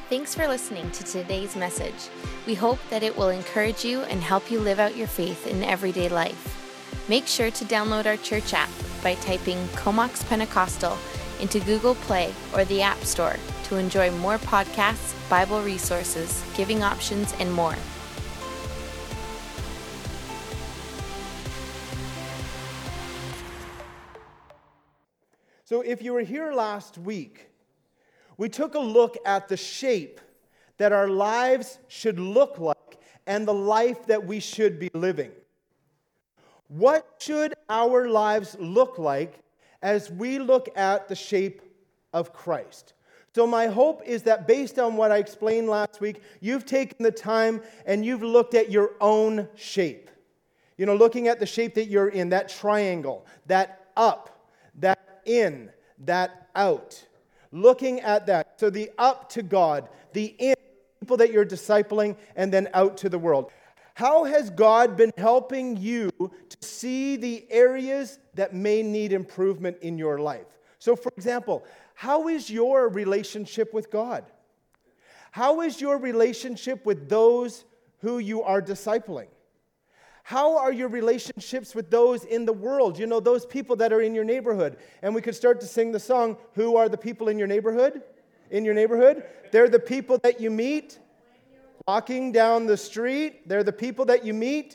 Thanks for listening to today's message. We hope that it will encourage you and help you live out your faith in everyday life. Make sure to download our church app by typing Comox Pentecostal into Google Play or the App Store to enjoy more podcasts, Bible resources, giving options, and more. So if you were here last week, we took a look at the shape that our lives should look like and the life that we should be living. What should our lives look like as we look at the shape of Christ? So my hope is that based on what I explained last week, you've taken the time and you've looked at your own shape. You know, looking at the shape that you're in, that triangle, that up, that in, that out. Looking at that. So the up to God, the in, people that you're discipling, and then out to the world. How has God been helping you to see the areas that may need improvement in your life? So for example, how is your relationship with God? How is your relationship with those who you are discipling? How are your relationships with those in the world? You know, those people that are in your neighborhood. And we could start to sing the song, who are the people in your neighborhood? In your neighborhood? They're the people that you meet walking down the street. They're the people that you meet.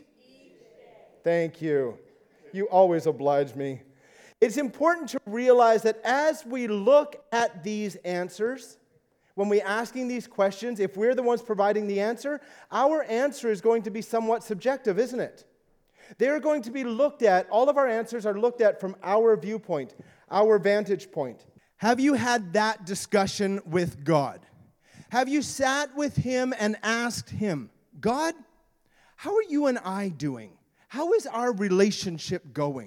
Thank you. You always oblige me. It's important to realize that as we look at these answers, when we're asking these questions, if we're the ones providing the answer, our answer is going to be somewhat subjective, isn't it? They're going to be looked at, all of our answers are looked at from our viewpoint, our vantage point. Have you had that discussion with God? Have you sat with Him and asked Him, God, how are you and I doing? How is our relationship going?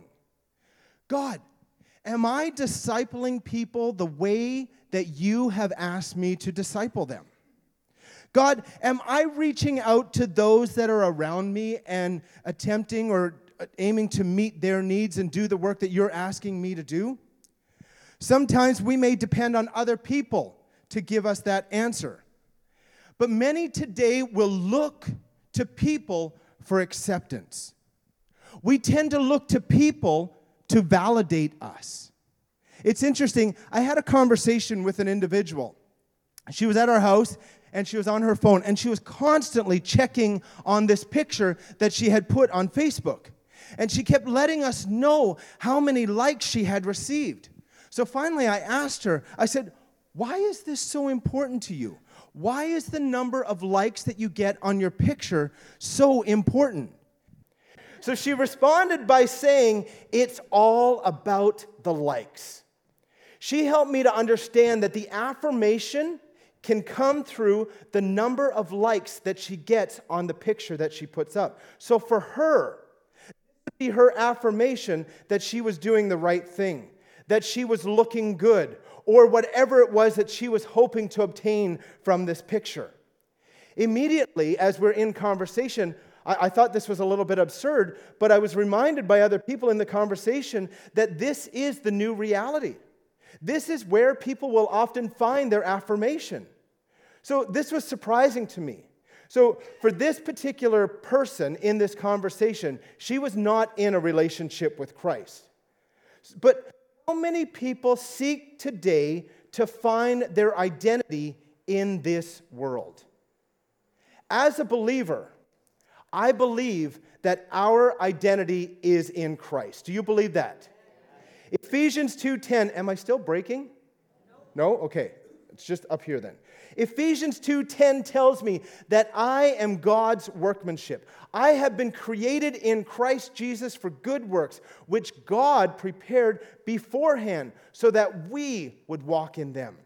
God, am I discipling people the way that you have asked me to disciple them? God, am I reaching out to those that are around me and attempting or aiming to meet their needs and do the work that you're asking me to do? Sometimes we may depend on other people to give us that answer. But many today will look to people for acceptance. We tend to look to people to validate us. It's interesting, I had a conversation with an individual. She was at our house, and she was on her phone, and she was constantly checking on this picture that she had put on Facebook. And she kept letting us know how many likes she had received. So finally I asked her, I said, why is this so important to you? Why is the number of likes that you get on your picture so important? So she responded by saying, it's all about the likes. She helped me to understand that the affirmation can come through the number of likes that she gets on the picture that she puts up. So for her, this would be her affirmation that she was doing the right thing, that she was looking good, or whatever it was that she was hoping to obtain from this picture. Immediately, as we're in conversation, I thought this was a little bit absurd, but I was reminded by other people in the conversation that this is the new reality. This is where people will often find their affirmation. So this was surprising to me. So for this particular person in this conversation, she was not in a relationship with Christ. But how many people seek today to find their identity in this world? As a believer, I believe that our identity is in Christ. Do you believe that? Ephesians 2:10, am I still breaking? No? Okay, it's just up here then. Ephesians 2:10 tells me that I am God's workmanship. I have been created in Christ Jesus for good works, which God prepared beforehand so that we would walk in them.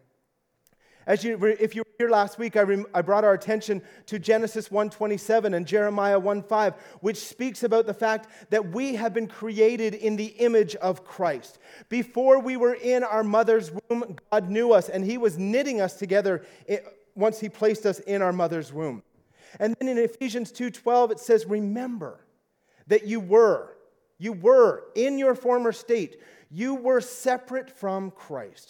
If you were here last week, I brought our attention to Genesis 1:27 and Jeremiah 1:5, which speaks about the fact that we have been created in the image of Christ. Before we were in our mother's womb, God knew us, and He was knitting us together once He placed us in our mother's womb. And then in Ephesians 2:12, it says, remember that you were in your former state, you were separate from Christ.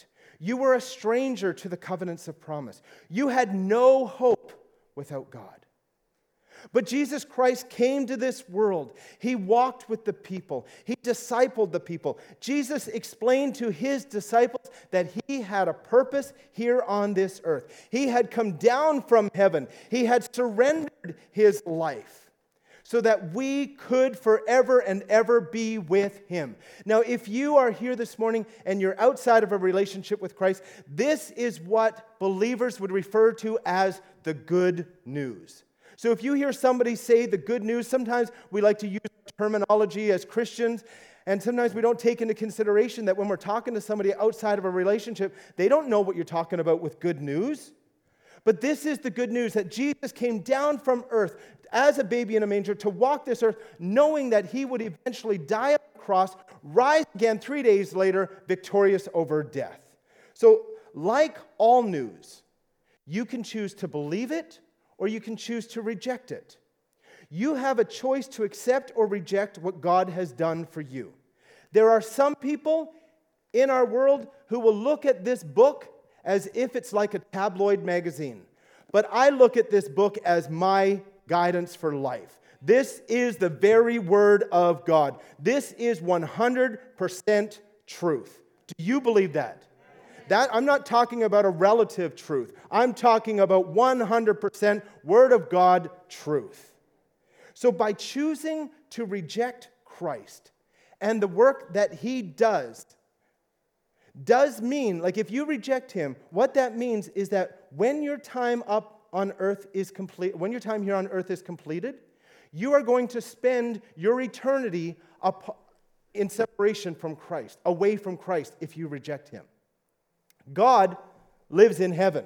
You were a stranger to the covenants of promise. You had no hope without God. But Jesus Christ came to this world. He walked with the people. He discipled the people. Jesus explained to his disciples that he had a purpose here on this earth. He had come down from heaven. He had surrendered his life so that we could forever and ever be with him. Now, if you are here this morning and you're outside of a relationship with Christ, this is what believers would refer to as the good news. So if you hear somebody say the good news, sometimes we like to use terminology as Christians, and sometimes we don't take into consideration that when we're talking to somebody outside of a relationship, they don't know what you're talking about with good news. But this is the good news, that Jesus came down from earth as a baby in a manger to walk this earth, knowing that he would eventually die on the cross, rise again 3 days later, victorious over death. So like all news, you can choose to believe it, or you can choose to reject it. You have a choice to accept or reject what God has done for you. There are some people in our world who will look at this book as if it's like a tabloid magazine. But I look at this book as my guidance for life. This is the very word of God. This is 100% truth. Do you believe that? I'm not talking about a relative truth. I'm talking about 100% Word of God truth. So by choosing to reject Christ and the work that he does mean, like if you reject him, what that means is that when your time up on earth is complete, when your time here on earth is completed, you are going to spend your eternity in separation from Christ, away from Christ if you reject him. God lives in heaven.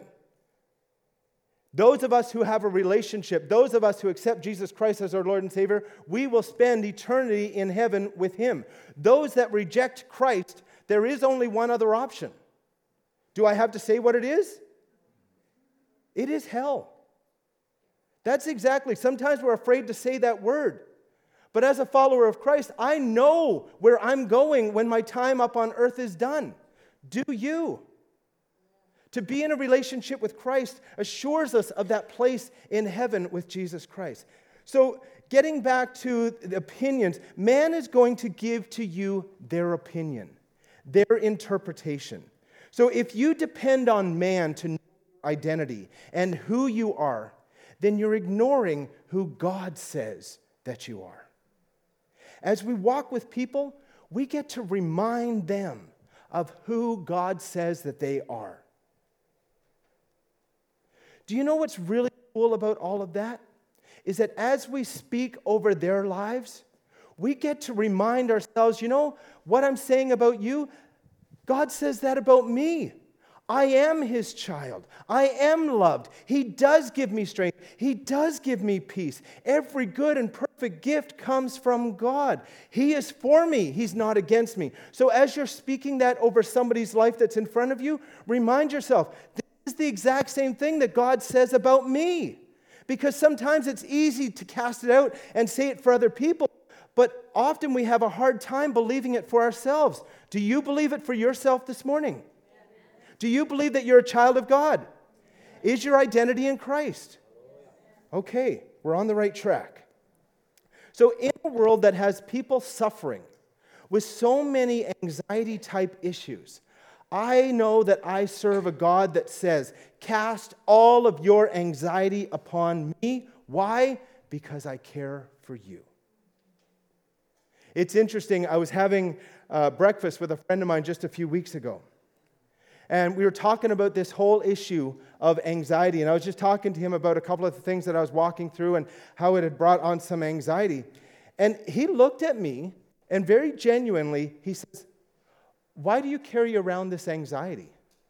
Those of us who have a relationship, those of us who accept Jesus Christ as our Lord and Savior, we will spend eternity in heaven with him. Those that reject Christ, there is only one other option. Do I have to say what it is? It is hell. That's exactly. Sometimes we're afraid to say that word. But as a follower of Christ, I know where I'm going when my time up on earth is done. Do you? To be in a relationship with Christ assures us of that place in heaven with Jesus Christ. So, getting back to the opinions, man is going to give to you their opinion, their interpretation. So, if you depend on man to know your identity and who you are, then you're ignoring who God says that you are. As we walk with people, we get to remind them of who God says that they are. Do you know what's really cool about all of that? Is that as we speak over their lives, we get to remind ourselves, you know, what I'm saying about you, God says that about me. I am his child. I am loved. He does give me strength. He does give me peace. Every good and perfect gift comes from God. He is for me. He's not against me. So as you're speaking that over somebody's life that's in front of you, remind yourself, this is the exact same thing that God says about me. Because sometimes it's easy to cast it out and say it for other people, but often we have a hard time believing it for ourselves. Do you believe it for yourself this morning? Do you believe that you're a child of God? Is your identity in Christ? Okay, we're on the right track. So in a world that has people suffering with so many anxiety-type issues, I know that I serve a God that says, cast all of your anxiety upon me. Why? Because I care for you. It's interesting, I was having breakfast with a friend of mine just a few weeks ago. And we were talking about this whole issue of anxiety. And I was just talking to him about a couple of the things that I was walking through and how it had brought on some anxiety. And he looked at me, and very genuinely, he says, why do you carry around this anxiety?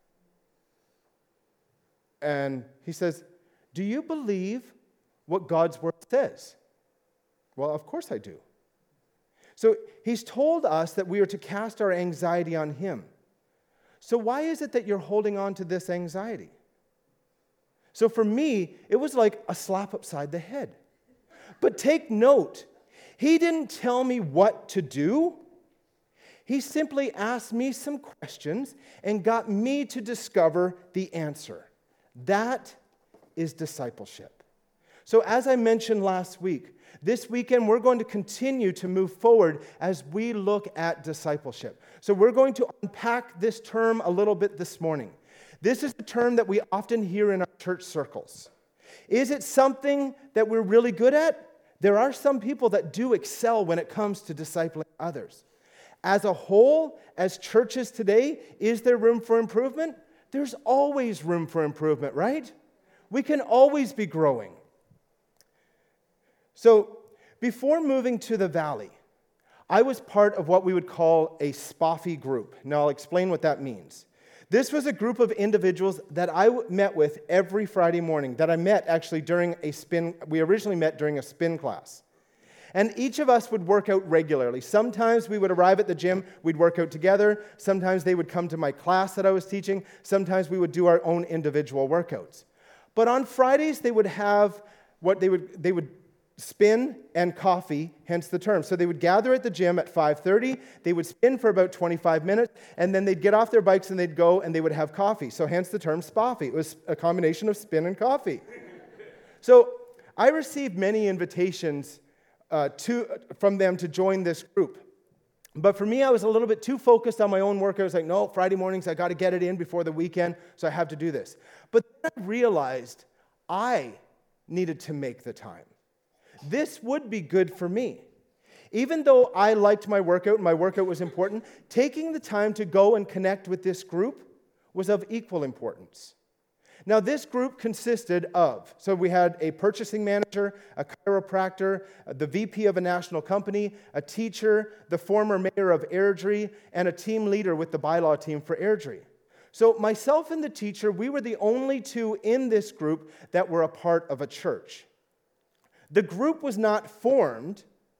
And he says, do you believe what God's word says? Well, of course I do. So he's told us that we are to cast our anxiety on him. So why is it that you're holding on to this anxiety? So for me, it was like a slap upside the head. But take note, he didn't tell me what to do. He simply asked me some questions and got me to discover the answer. That is discipleship. So as I mentioned last week, this weekend we're going to continue to move forward as we look at discipleship. So we're going to unpack this term a little bit this morning. This is a term that we often hear in our church circles. Is it something that we're really good at? There are some people that do excel when it comes to discipling others. As a whole, as churches today, is there room for improvement? There's always room for improvement, right? We can always be growing. So, before moving to the Valley, I was part of what we would call a SPOFI group. Now, I'll explain what that means. This was a group of individuals that I met with every Friday morning, that I met actually during a spin. We originally met during a spin class. And each of us would work out regularly. Sometimes we would arrive at the gym, we'd work out together. Sometimes they would come to my class that I was teaching. Sometimes we would do our own individual workouts. But on Fridays, they would have what they would spin and coffee, hence the term. So they would gather at the gym at 5:30, they would spin for about 25 minutes, and then they'd get off their bikes and they'd go and they would have coffee. So hence the term SPOFI. It was a combination of spin and coffee. So I received many invitations from them to join this group. But for me, I was a little bit too focused on my own work. I was like, no, Friday mornings, I got to get it in before the weekend, so I have to do this. But then I realized I needed to make the time. This would be good for me. Even though I liked my workout and my workout was important, taking the time to go and connect with this group was of equal importance. Now, this group consisted of, so we had a purchasing manager, a chiropractor, the VP of a national company, a teacher, the former mayor of Airdrie, and a team leader with the bylaw team for Airdrie. So myself and the teacher, we were the only two in this group that were a part of a church. The group was not formed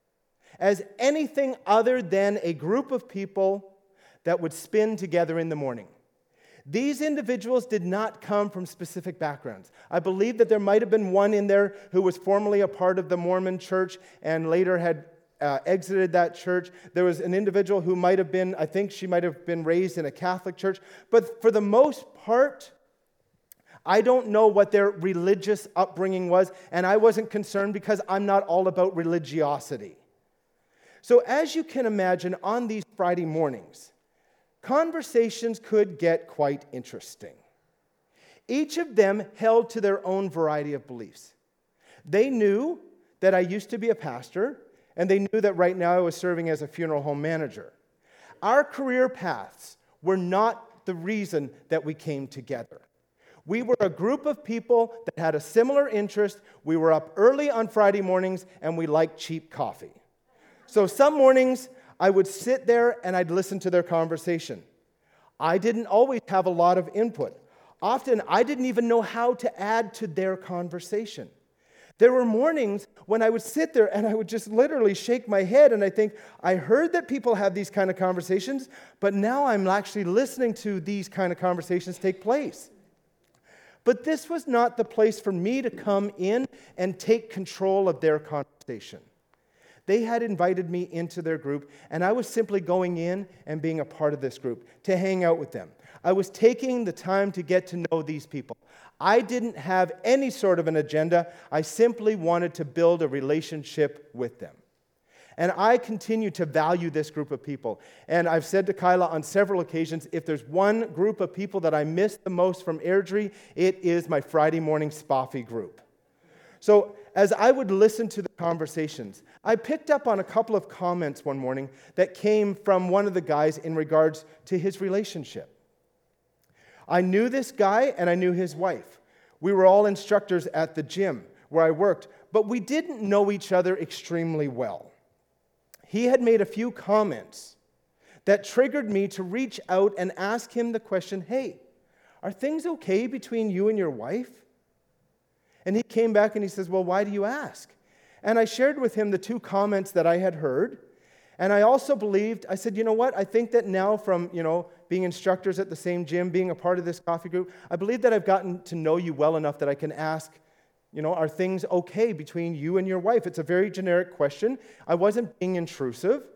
as anything other than a group of people that would spin together in the morning. These individuals did not come from specific backgrounds. I believe that there might have been one in there who was formerly a part of the Mormon church and later had exited that church. There was an individual who might have been, I think she might have been raised in a Catholic church. But for the most part, I don't know what their religious upbringing was, and I wasn't concerned because I'm not all about religiosity. So as you can imagine, on these Friday mornings, conversations could get quite interesting. Each of them held to their own variety of beliefs. They knew that I used to be a pastor, and they knew that right now I was serving as a funeral home manager. Our career paths were not the reason that we came together. We were a group of people that had a similar interest. We were up early on Friday mornings, and we liked cheap coffee. So some mornings, I would sit there and I'd listen to their conversation. I didn't always have a lot of input. Often, I didn't even know how to add to their conversation. There were mornings when I would sit there and I would just literally shake my head and I think, I heard that people have these kind of conversations, but now I'm actually listening to these kind of conversations take place. But this was not the place for me to come in and take control of their conversation. They had invited me into their group, and I was simply going in and being a part of this group, to hang out with them. I was taking the time to get to know these people. I didn't have any sort of an agenda. I simply wanted to build a relationship with them. And I continue to value this group of people. And I've said to Kyla on several occasions, if there's one group of people that I miss the most from Airdrie, it is my Friday morning SPOFI group. So as I would listen to the conversations, I picked up on a couple of comments one morning that came from one of the guys in regards to his relationship. I knew this guy and I knew his wife. We were all instructors at the gym where I worked, but we didn't know each other extremely well. He had made a few comments that triggered me to reach out and ask him the question, hey, are things okay between you and your wife? And he came back and he says, well, why do you ask? And I shared with him the two comments that I had heard. And I also believed, I said, you know what? I think that now from, being instructors at the same gym, being a part of this coffee group, I believe that I've gotten to know you well enough that I can ask, are things okay between you and your wife? It's a very generic question. I wasn't being intrusive.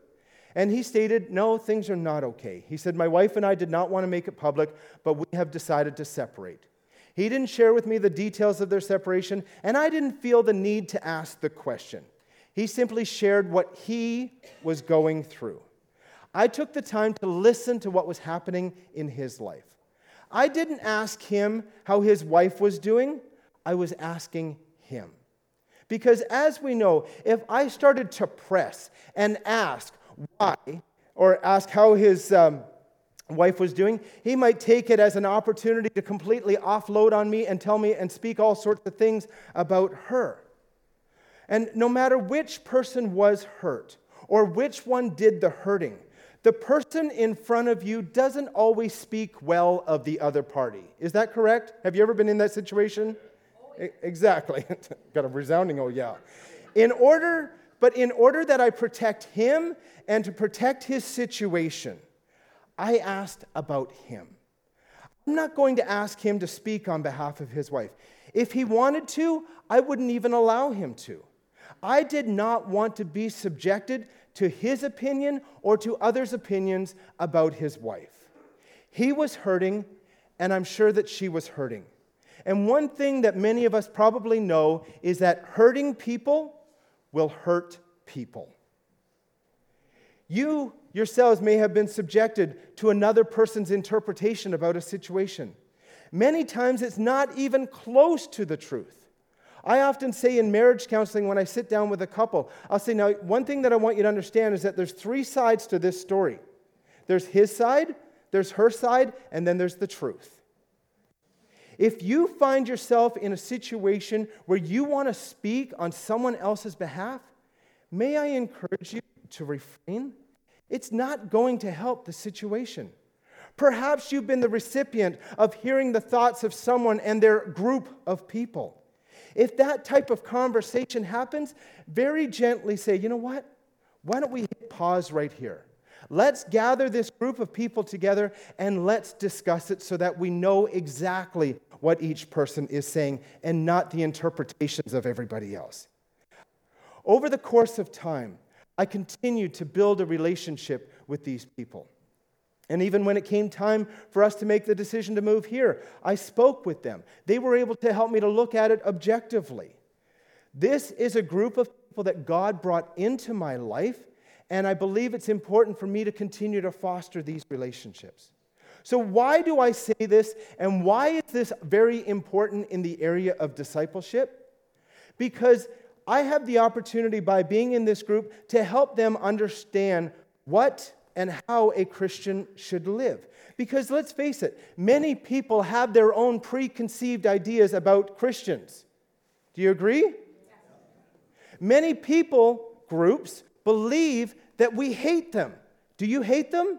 And he stated, no, things are not okay. He said, my wife and I did not want to make it public, but we have decided to separate. He didn't share with me the details of their separation, and I didn't feel the need to ask the question. He simply shared what he was going through. I took the time to listen to what was happening in his life. I didn't ask him how his wife was doing. I was asking him. Because as we know, if I started to press and ask why, or ask how his wife was doing, he might take it as an opportunity to completely offload on me and tell me and speak all sorts of things about her. And no matter which person was hurt or which one did the hurting, the person in front of you doesn't always speak well of the other party. Is that correct? Have you ever been in that situation? Exactly. Got a resounding oh yeah. In order that I protect him and to protect his situation, I asked about him. I'm not going to ask him to speak on behalf of his wife. If he wanted to, I wouldn't even allow him to. I did not want to be subjected to his opinion or to others' opinions about his wife. He was hurting, and I'm sure that she was hurting. And one thing that many of us probably know is that hurting people will hurt people. You yourselves may have been subjected to another person's interpretation about a situation. Many times it's not even close to the truth. I often say in marriage counseling when I sit down with a couple, I'll say, now, one thing that I want you to understand is that there's 3 sides to this story. There's his side, there's her side, and then there's the truth. If you find yourself in a situation where you want to speak on someone else's behalf, may I encourage you to refrain? It's not going to help the situation. Perhaps you've been the recipient of hearing the thoughts of someone and their group of people. If that type of conversation happens, very gently say, you know what? Why don't we hit pause right here? Let's gather this group of people together and let's discuss it so that we know exactly what each person is saying and not the interpretations of everybody else. Over the course of time, I continued to build a relationship with these people. And even when it came time for us to make the decision to move here, I spoke with them. They were able to help me to look at it objectively. This is a group of people that God brought into my life, and I believe it's important for me to continue to foster these relationships. So why do I say this, and why is this very important in the area of discipleship? Because I have the opportunity by being in this group to help them understand what and how a Christian should live. Because let's face it, many people have their own preconceived ideas about Christians. Do you agree? Yes. Many people, groups, believe that we hate them. Do you hate them?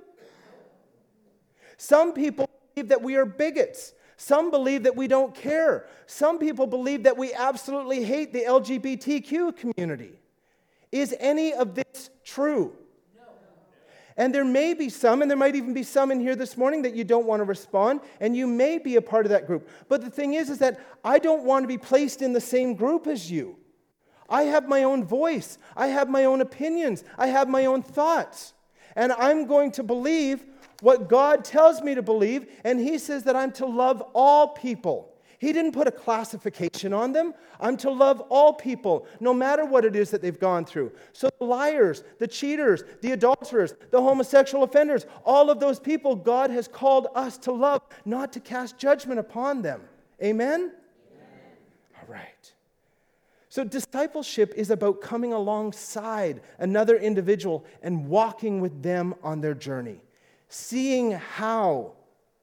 Some people believe that we are bigots. Some believe that we don't care. Some people believe that we absolutely hate the LGBTQ community. Is any of this true? And there may be some, and there might even be some in here this morning that you don't want to respond, and you may be a part of that group. But the thing is that I don't want to be placed in the same group as you. I have my own voice. I have my own opinions. I have my own thoughts. And I'm going to believe what God tells me to believe, and He says that I'm to love all people. He didn't put a classification on them. I'm to love all people, no matter what it is that they've gone through. So the liars, the cheaters, the adulterers, the homosexual offenders, all of those people God has called us to love, not to cast judgment upon them. Amen? Amen. All right. So discipleship is about coming alongside another individual and walking with them on their journey, seeing how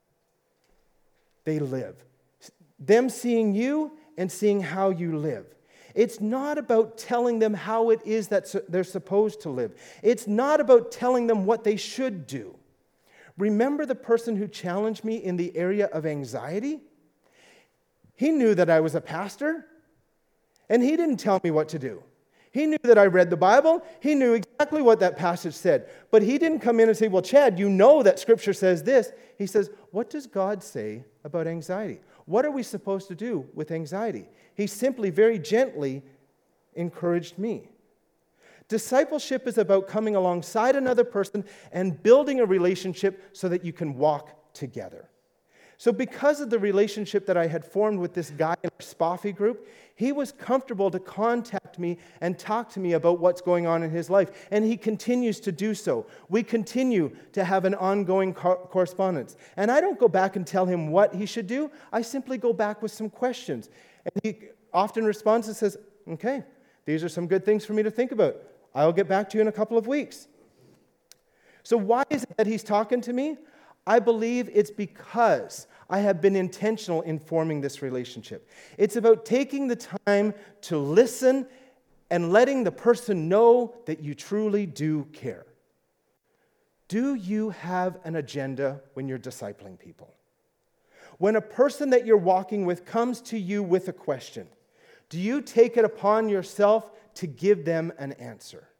they live. Them seeing you and seeing how you live. It's not about telling them how it is that they're supposed to live. It's not about telling them what they should do. Remember the person who challenged me in the area of anxiety? He knew that I was a pastor, and he didn't tell me what to do. He knew that I read the Bible. He knew exactly what that passage said. But he didn't come in and say, well, Chad, you know that Scripture says this. He says, what does God say about anxiety? What are we supposed to do with anxiety? He simply, very gently encouraged me. Discipleship is about coming alongside another person and building a relationship so that you can walk together. So because of the relationship that I had formed with this guy in our SPAFI group, he was comfortable to contact me and talk to me about what's going on in his life. And he continues to do so. We continue to have an ongoing correspondence. And I don't go back and tell him what he should do. I simply go back with some questions. And he often responds and says, okay, these are some good things for me to think about. I'll get back to you in a couple of weeks. So why is it that he's talking to me? I believe it's because I have been intentional in forming this relationship. It's about taking the time to listen and letting the person know that you truly do care. Do you have an agenda when you're discipling people? When a person that you're walking with comes to you with a question, do you take it upon yourself to give them an answer?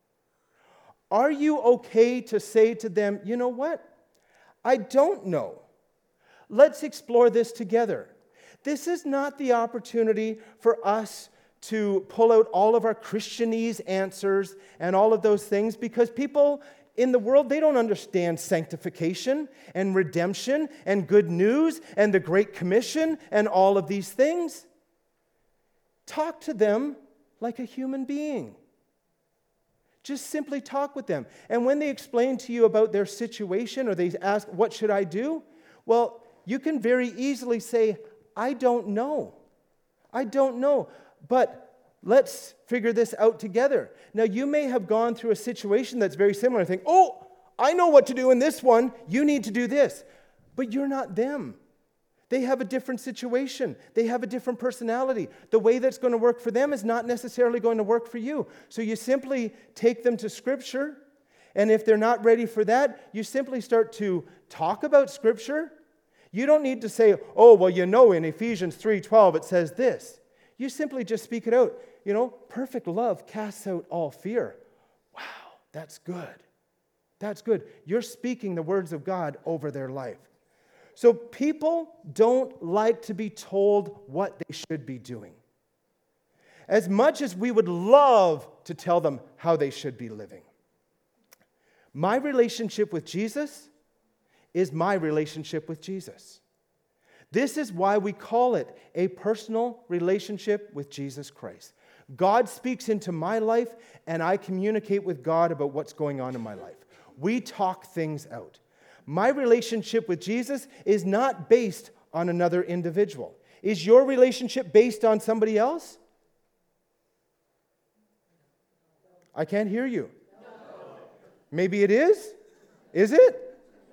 Are you okay to say to them, you know what? I don't know. Let's explore this together. This is not the opportunity for us to pull out all of our Christianese answers and all of those things, because people in the world, they don't understand sanctification and redemption and good news and the Great Commission and all of these things. Talk to them like a human being. Just simply talk with them. And when they explain to you about their situation or they ask, what should I do? Well, you can very easily say, I don't know. I don't know. But let's figure this out together. Now, you may have gone through a situation that's very similar and think, oh, I know what to do in this one. You need to do this. But you're not them. They have a different situation. They have a different personality. The way that's going to work for them is not necessarily going to work for you. So you simply take them to Scripture, and if they're not ready for that, you simply start to talk about Scripture. You don't need to say, oh, well, you know, in Ephesians 3:12 it says this. You simply just speak it out. You know, perfect love casts out all fear. Wow, that's good. That's good. You're speaking the words of God over their life. So people don't like to be told what they should be doing. As much as we would love to tell them how they should be living. My relationship with Jesus is my relationship with Jesus. This is why we call it a personal relationship with Jesus Christ. God speaks into my life, and I communicate with God about what's going on in my life. We talk things out. My relationship with Jesus is not based on another individual. Is your relationship based on somebody else? I can't hear you. No. Maybe it is? Is it?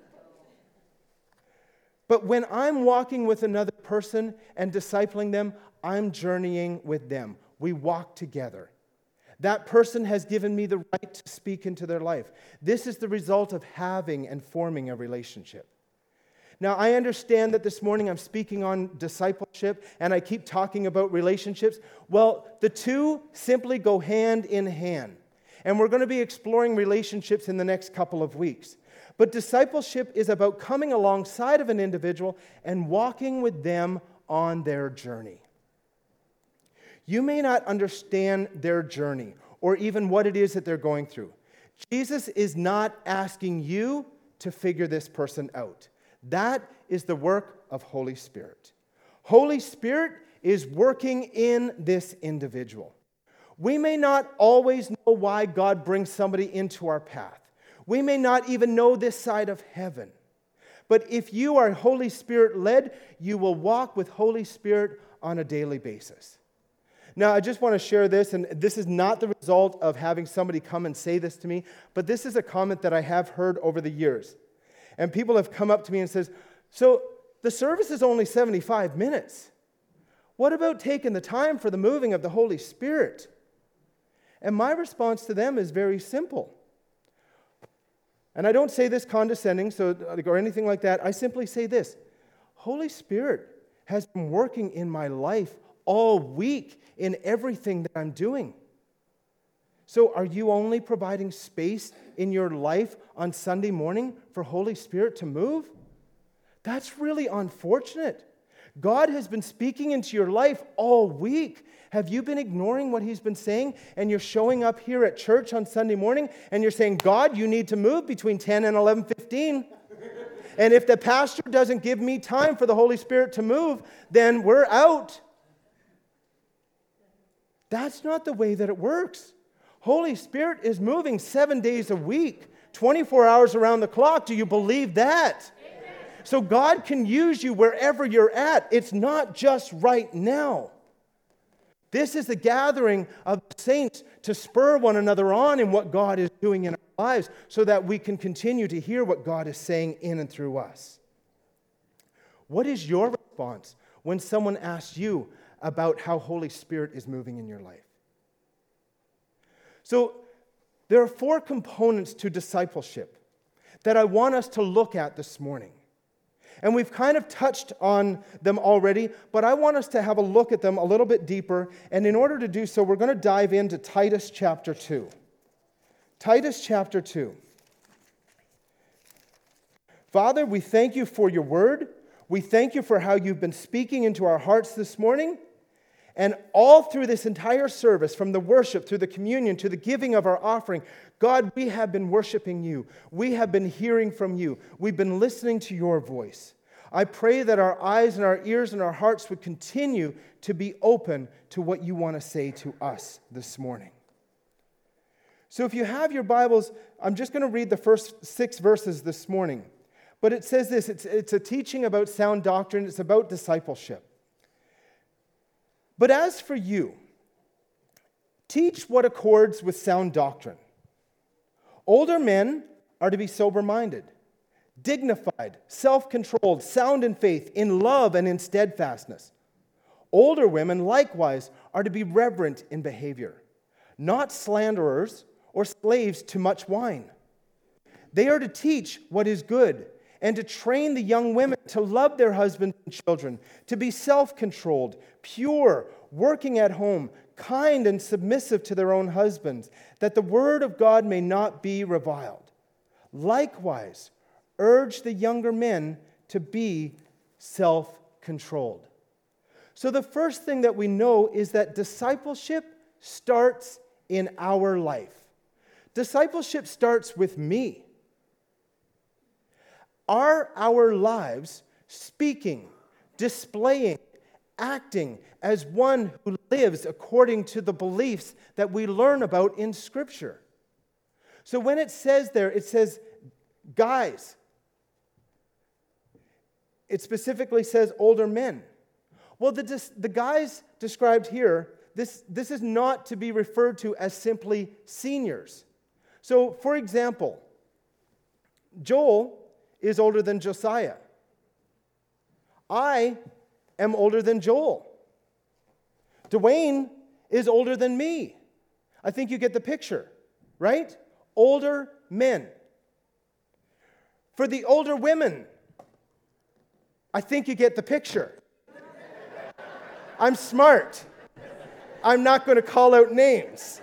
But when I'm walking with another person and discipling them, I'm journeying with them. We walk together. That person has given me the right to speak into their life. This is the result of having and forming a relationship. Now, I understand that this morning I'm speaking on discipleship and I keep talking about relationships. Well, the two simply go hand in hand. And we're going to be exploring relationships in the next couple of weeks. But discipleship is about coming alongside of an individual and walking with them on their journey. You may not understand their journey or even what it is that they're going through. Jesus is not asking you to figure this person out. That is the work of Holy Spirit. Holy Spirit is working in this individual. We may not always know why God brings somebody into our path. We may not even know this side of heaven. But if you are Holy Spirit led, you will walk with Holy Spirit on a daily basis. Now, I just want to share this, and this is not the result of having somebody come and say this to me, but this is a comment that I have heard over the years. And people have come up to me and says, so the service is only 75 minutes. What about taking the time for the moving of the Holy Spirit? And my response to them is very simple. And I don't say this condescending or anything like that. I simply say this. Holy Spirit has been working in my life all week in everything that I'm doing. So are you only providing space in your life on Sunday morning for Holy Spirit to move? That's really unfortunate. God has been speaking into your life all week. Have you been ignoring what he's been saying? And you're showing up here at church on Sunday morning and you're saying, God, you need to move between 10 and 11:15. And if the pastor doesn't give me time for the Holy Spirit to move, then we're out. That's not the way that it works. Holy Spirit is moving 7 days a week, 24 hours around the clock. Do you believe that? Amen. So God can use you wherever you're at. It's not just right now. This is the gathering of saints to spur one another on in what God is doing in our lives so that we can continue to hear what God is saying in and through us. What is your response when someone asks you about how Holy Spirit is moving in your life? So there are 4 components to discipleship that I want us to look at this morning. And we've kind of touched on them already, but I want us to have a look at them a little bit deeper. And in order to do so, we're going to dive into Titus chapter 2. Titus chapter 2. Father, we thank you for your word. We thank you for how you've been speaking into our hearts this morning. And all through this entire service, from the worship, through the communion, to the giving of our offering, God, we have been worshiping you. We have been hearing from you. We've been listening to your voice. I pray that our eyes and our ears and our hearts would continue to be open to what you want to say to us this morning. So if you have your Bibles, I'm just going to read the first 6 verses this morning. But it says this, it's a teaching about sound doctrine. It's about discipleship. But as for you, teach what accords with sound doctrine. Older men are to be sober-minded, dignified, self-controlled, sound in faith, in love and in steadfastness. Older women likewise are to be reverent in behavior, not slanderers or slaves to much wine. They are to teach what is good and to train the young women to love their husbands and children, to be self-controlled, pure, working at home, kind and submissive to their own husbands, that the word of God may not be reviled. Likewise, urge the younger men to be self-controlled. So the first thing that we know is that discipleship starts in our life. Discipleship starts with me. Are our lives speaking, displaying, acting as one who lives according to the beliefs that we learn about in Scripture? So when it says there, it says, guys. It specifically says older men. Well, the guys described here, this is not to be referred to as simply seniors. So, for example, Joel is older than Josiah. I am older than Joel. Dwayne is older than me. I think you get the picture, right? Older men. For the older women, I think you get the picture. I'm smart. I'm not going to call out names.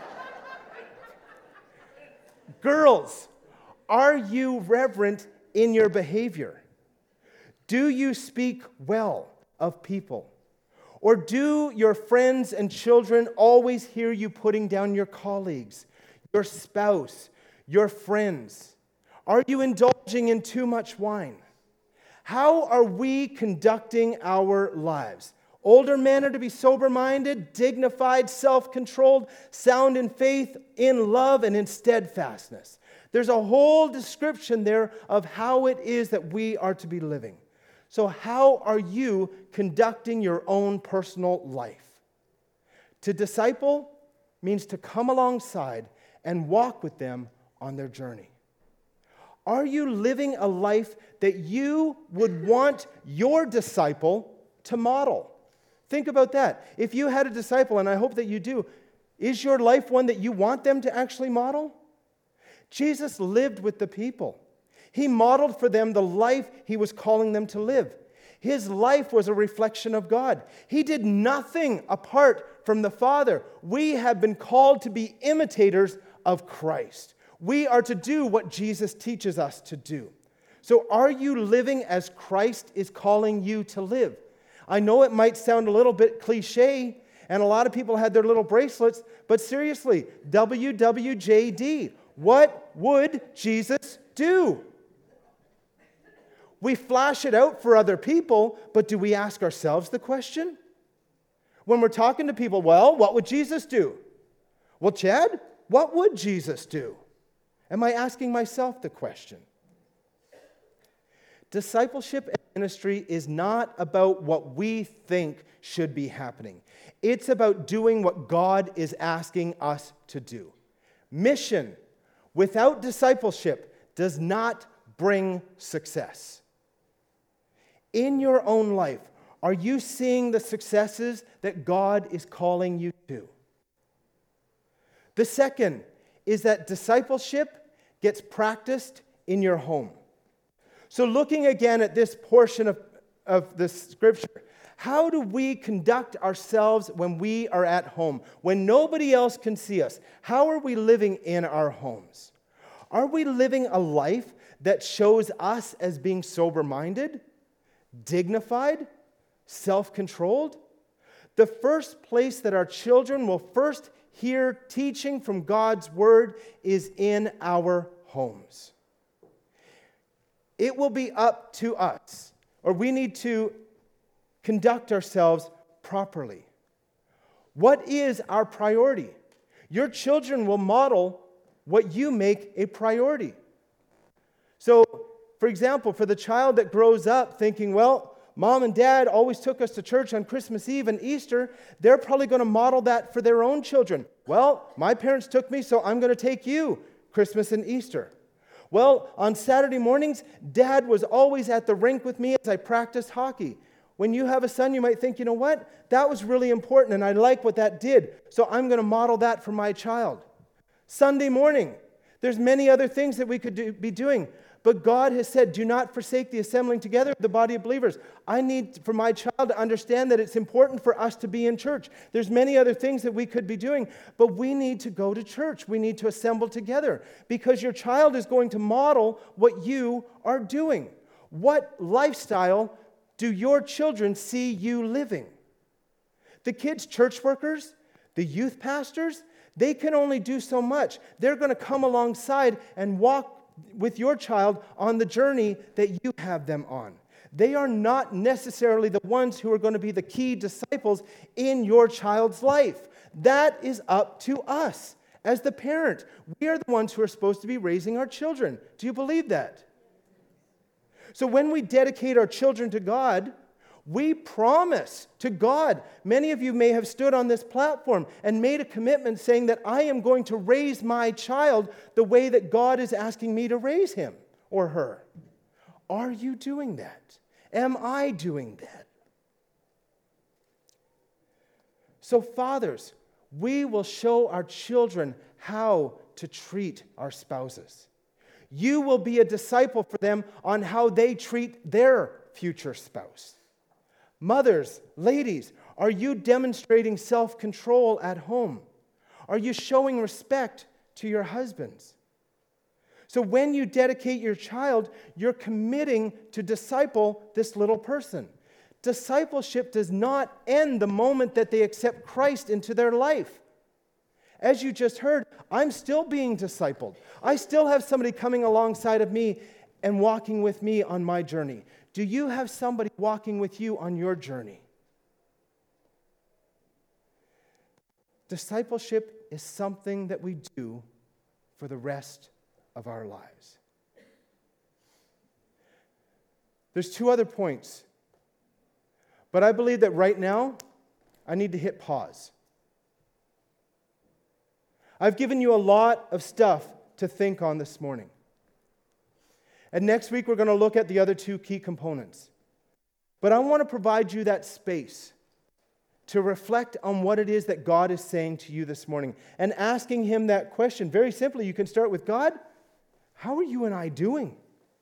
Girls, are you reverent in your behavior? Do you speak well of people? Or do your friends and children always hear you putting down your colleagues, your spouse, your friends? Are you indulging in too much wine? How are we conducting our lives? Older men are to be sober-minded, dignified, self-controlled, sound in faith, in love, and in steadfastness. There's a whole description there of how it is that we are to be living. So how are you conducting your own personal life? To disciple means to come alongside and walk with them on their journey. Are you living a life that you would want your disciple to model? Think about that. If you had a disciple, and I hope that you do, is your life one that you want them to actually model? Jesus lived with the people. He modeled for them the life he was calling them to live. His life was a reflection of God. He did nothing apart from the Father. We have been called to be imitators of Christ. We are to do what Jesus teaches us to do. So are you living as Christ is calling you to live? I know it might sound a little bit cliche, and a lot of people had their little bracelets, but seriously, WWJD, what would Jesus do? We flash it out for other people, but do we ask ourselves the question? When we're talking to people, well, what would Jesus do? Well, Chad, what would Jesus do? Am I asking myself the question? Discipleship and ministry is not about what we think should be happening. It's about doing what God is asking us to do. Mission without discipleship does not bring success. In your own life, are you seeing the successes that God is calling you to? The second is that discipleship gets practiced in your home. So looking again at this portion of the scripture, how do we conduct ourselves when we are at home, when nobody else can see us? How are we living in our homes? Are we living a life that shows us as being sober-minded, dignified, self-controlled? The first place that our children will first hear teaching from God's word is in our homes. It will be up to us, or we need to conduct ourselves properly. What is our priority? Your children will model what you make a priority. So, for example, for the child that grows up thinking, well, Mom and Dad always took us to church on Christmas Eve and Easter, they're probably going to model that for their own children. Well, my parents took me, so I'm going to take you Christmas and Easter. Well, on Saturday mornings, Dad was always at the rink with me as I practiced hockey. When you have a son, you might think, you know what? That was really important, and I like what that did, so I'm going to model that for my child. Sunday morning, there's many other things that we could be doing. But God has said, do not forsake the assembling together of the body of believers. I need for my child to understand that it's important for us to be in church. There's many other things that we could be doing, but we need to go to church. We need to assemble together because your child is going to model what you are doing. What lifestyle do your children see you living? The kids' church workers, the youth pastors, they can only do so much. They're going to come alongside and walk with your child on the journey that you have them on. They are not necessarily the ones who are going to be the key disciples in your child's life. That is up to us as the parent. We are the ones who are supposed to be raising our children. Do you believe that? So when we dedicate our children to God, we promise to God. Many of you may have stood on this platform and made a commitment saying that I am going to raise my child the way that God is asking me to raise him or her. Are you doing that? Am I doing that? So fathers, we will show our children how to treat our spouses. You will be a disciple for them on how they treat their future spouse. Mothers, ladies, are you demonstrating self-control at home? Are you showing respect to your husbands? So when you dedicate your child, you're committing to disciple this little person. Discipleship does not end the moment that they accept Christ into their life. As you just heard, I'm still being discipled. I still have somebody coming alongside of me and walking with me on my journey. Do you have somebody walking with you on your journey? Discipleship is something that we do for the rest of our lives. There's two other points, but I believe that right now I need to hit pause. I've given you a lot of stuff to think on this morning. And next week, we're going to look at the other two key components. But I want to provide you that space to reflect on what it is that God is saying to you this morning and asking Him that question. Very simply, you can start with, God, how are you and I doing?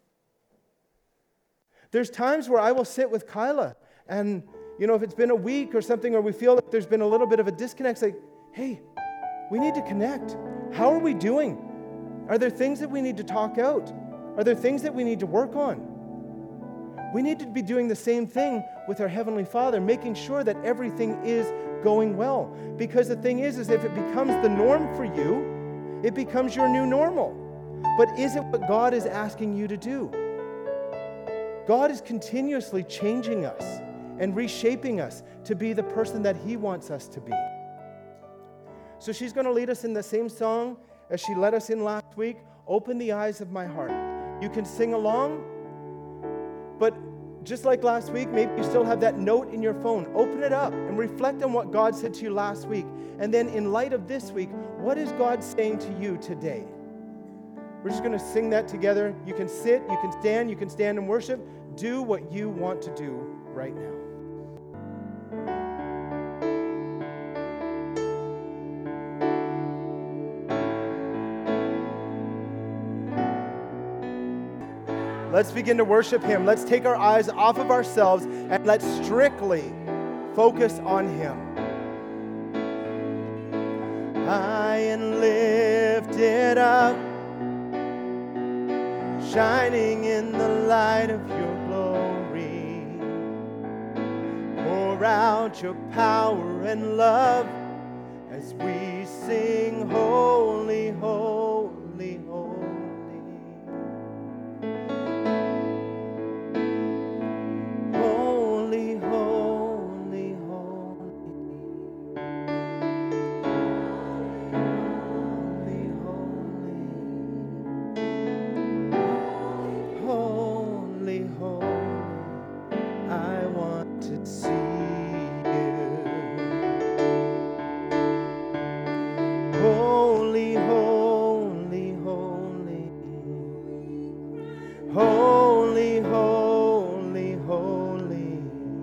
There's times where I will sit with Kyla and, if it's been a week or something, or we feel like there's been a little bit of a disconnect, it's like, hey, we need to connect. How are we doing? Are there things that we need to talk out? Are there things that we need to work on? We need to be doing the same thing with our Heavenly Father, making sure that everything is going well. Because the thing is if it becomes the norm for you, it becomes your new normal. But is it what God is asking you to do? God is continuously changing us and reshaping us to be the person that He wants us to be. So she's going to lead us in the same song as she led us in last week, Open the Eyes of My Heart. You can sing along, but just like last week, maybe you still have that note in your phone. Open it up and reflect on what God said to you last week. And then in light of this week, what is God saying to you today? We're just going to sing that together. You can sit, you can stand and worship. Do what you want to do right now. Let's begin to worship Him. Let's take our eyes off of ourselves and let's strictly focus on Him. High and lifted up, shining in the light of your glory. Pour out your power and love as we sing, holy, holy, holy. Holy, holy, holy. Holy, holy. Holy, holy, I want to see you. Holy, holy, holy. Holy, holy, holy.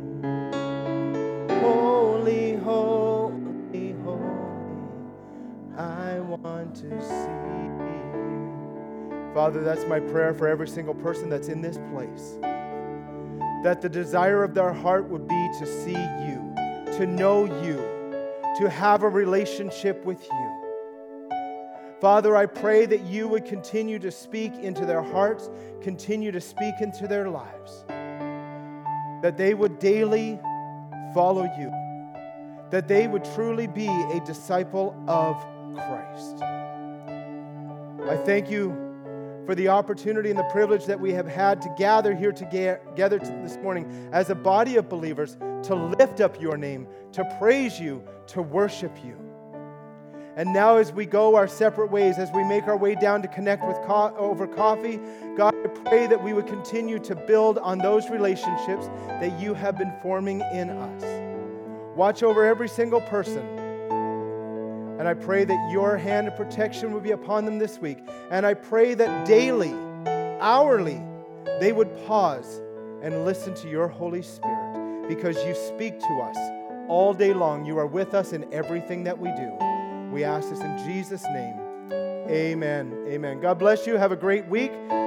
Holy, holy, holy, I want to see you. Father, that's my prayer for every single person that's in this place. That the desire of their heart would be to see you, to know you, to have a relationship with you. Father, I pray that you would continue to speak into their hearts, continue to speak into their lives. That they would daily follow you. That they would truly be a disciple of Christ. I thank you for the opportunity and the privilege that we have had to gather here together this morning as a body of believers to lift up your name, to praise you, to worship you. And now as we go our separate ways, as we make our way down to connect with over coffee, God, I pray that we would continue to build on those relationships that you have been forming in us. Watch over every single person. And I pray that your hand of protection would be upon them this week. And I pray that daily, hourly, they would pause and listen to your Holy Spirit, because you speak to us all day long. You are with us in everything that we do. We ask this in Jesus' name. Amen. Amen. God bless you. Have a great week.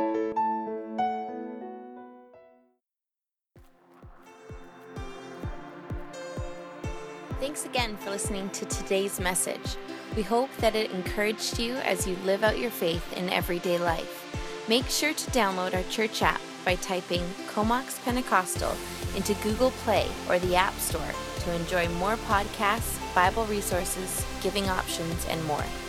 Thanks again for listening to today's message. We hope that it encouraged you as you live out your faith in everyday life. Make sure to download our church app by typing Comox Pentecostal into Google Play or the App Store to enjoy more podcasts, Bible resources, giving options, and more.